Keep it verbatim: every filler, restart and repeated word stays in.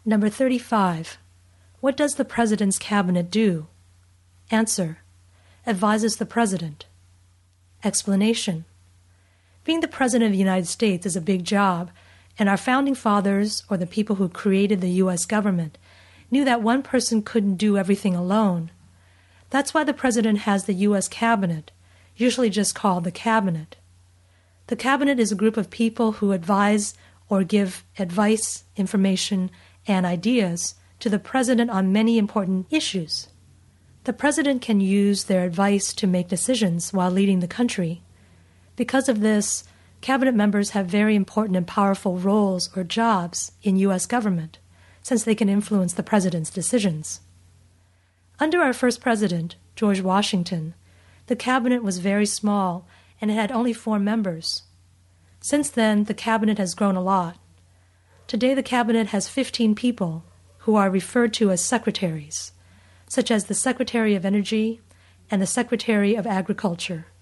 Number thirty-five. What does the President's Cabinet do? Answer. Advises the President. Explanation. Being the President of the United States is a big job, and our founding fathers, or the people who created the U S government, knew that one person couldn't do everything alone. That's why the President has the U S Cabinet, usually just called the Cabinet. The Cabinet is a group of people who advise or give advice, information, and ideas to the President on many important issues. The President can use their advice to make decisions while leading the country. Because of this, Cabinet members have very important and powerful roles or jobs in U S government, since they can influence the President's decisions. Under our first President, George Washington, the Cabinet was very small and it had only four members. Since then, the Cabinet has grown a lot. Today, the Cabinet has fifteen people who are referred to as secretaries, such as the Secretary of Energy and the Secretary of Agriculture.